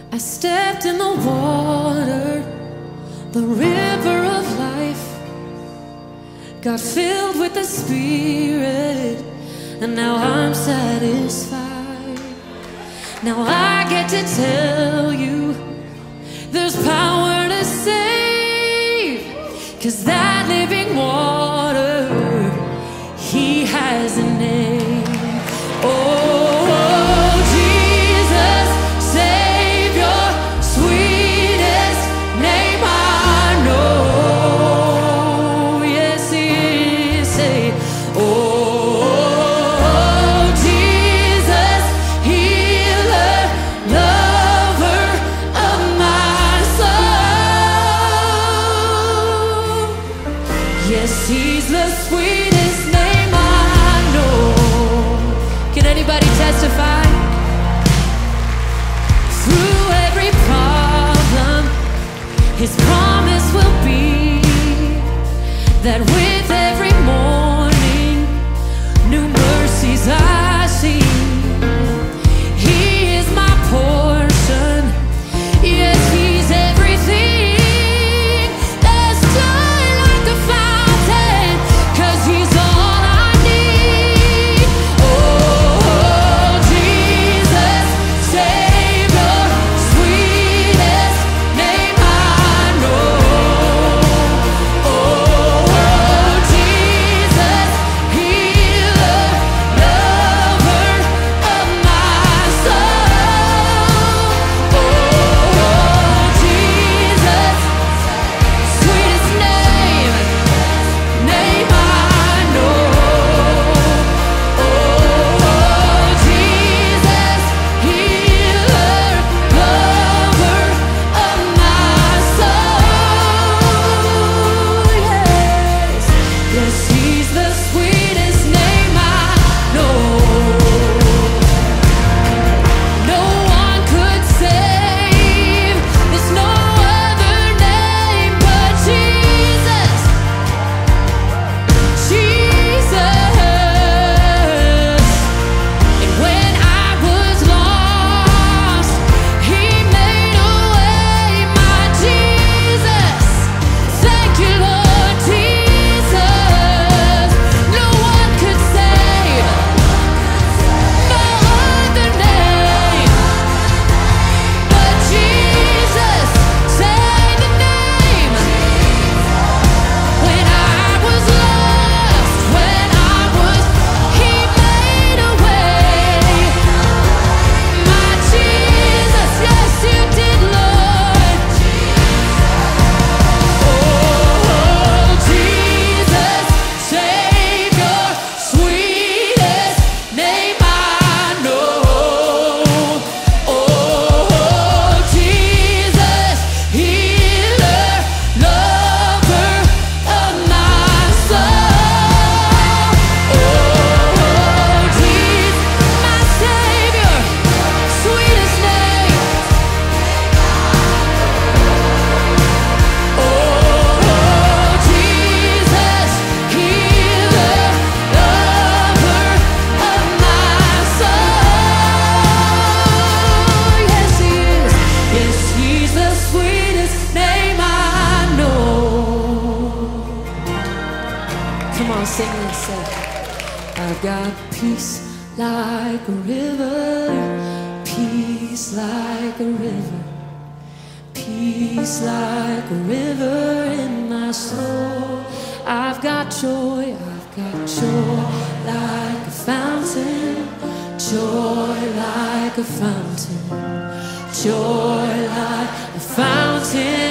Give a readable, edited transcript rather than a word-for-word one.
I stepped in the water, the river of life, got filled with the Spirit, and now I'm satisfied. Now I get to tell you there's power to save, 'cause that living water, He has a name. Oh, Jesus, Savior, sweetest name I know. Yes, He is. Say, oh, Jesus, healer, lover of my soul. Yes, He's the sweetest name I know. Can anybody testify? Through every problem, His promise will be that with every morning, new mercies I see. He is my portion. Yes, He's everything. There's joy like a fountain, 'cause He's all I need. Oh, Jesus, Savior, sweetest name I know. Oh, Jesus, healer, lover of my soul. Oh, Jesus, sweetest name I know. Oh, Jesus, healer, lover of my soul. Yes, yes, He's the sweetest name I know. No one could save. There's no other name but Jesus. Jesus. And when I was lost, He made a way, my Jesus. Thank you, Lord Jesus. No one could save. No other name but Jesus. Say the name. When I was lost, He made a way. My Jesus, yes, You did, Lord. Oh, Jesus, Savior, sweetest name I know. Oh, Jesus, healer, lover of my soul. Oh, Jesus, my Savior, sweetest name. Oh, Jesus, healer, lover of my soul. Yes, He is. Yes, He's the sweetest name I know. Come on, sing this. Say, I've got peace like a river, peace like a river, peace like a river in my soul. I've got joy like a fountain, joy like a fountain, joy like a fountain